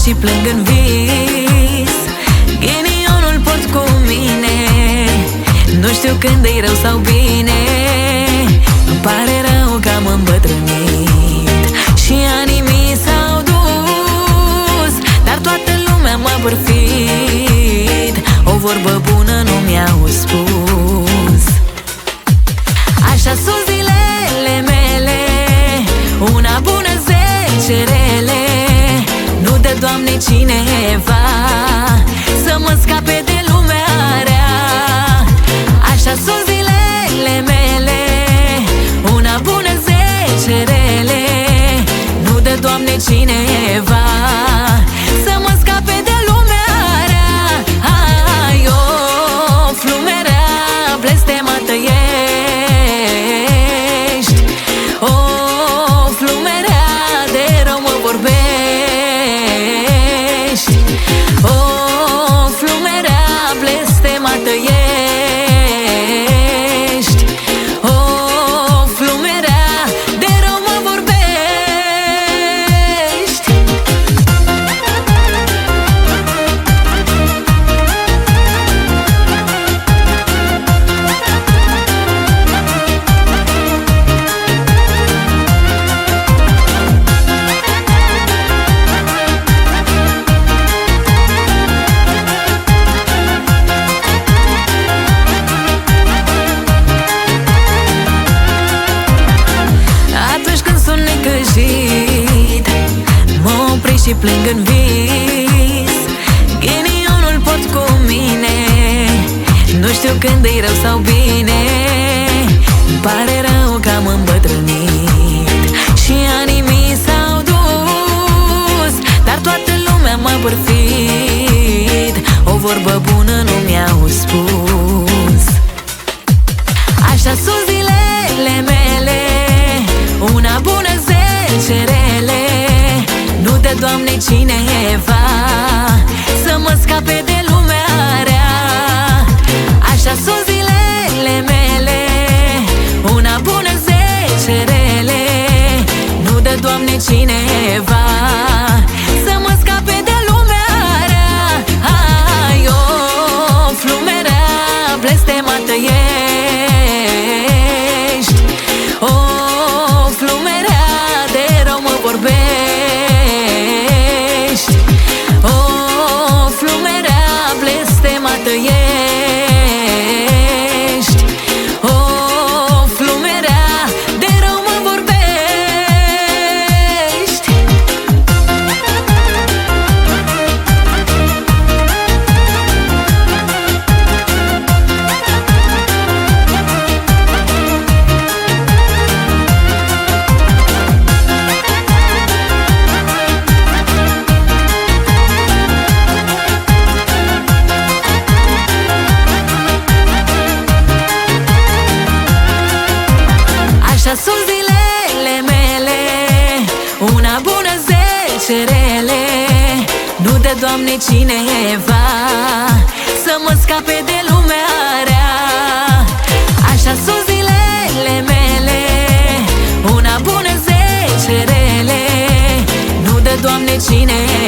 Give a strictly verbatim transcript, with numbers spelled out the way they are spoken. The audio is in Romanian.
și plâng în vis. Ghinionul port cu mine, nu știu când e rău sau bine. Îmi pare rău că am îmbătrânit și anii mi s-au dus, dar toată lumea m-a bârfit, o vorbă bună nu mi-au spus. Așa sunt zilele mele, una bună, zece rele. Nu dă, Doamne, cineva să mă scape de lumea rea. Așa sunt zilele mele, una bună, zece rele. Nu dă, Doamne, cineva să mă scape de lumea rea. Ai, o flumerea blestemată ești, o flumerea de rău mă vorbești, o flumerea blestemată ești, o flumerea de rău mă vorbești. Atunci când sunt necăjit, mă opresc și plâng în vis. Ghinionul port cu mine, nu știu când e rău sau bine. Îmi pare rău că am îmbătrânit și anii mi s-au dus, dar toată lumea m-a bârfit, o vorbă bună nu mi-au spus. Așa sunt zilele mele, una bună, zece rele. Nu dă, Doamne, cineva să mă scape de lumea rea. Așa sunt zilele mele, una bună, zece rele. Nu dă, Doamne, cineva să mă scape de lumea rea. Ai, o flumerea blestemată ești, o flumerea de rău mă vorbești, o flumerea blestemată ești, o flumerea de rău mă vorbești. Așa sunt zilele mele, una bună, zece rele. Nu dă, Doamne, cineva să mă scape de lumea rea. Așa sunt zilele mele, una bună, zece rele. Nu dă, Doamne, cineva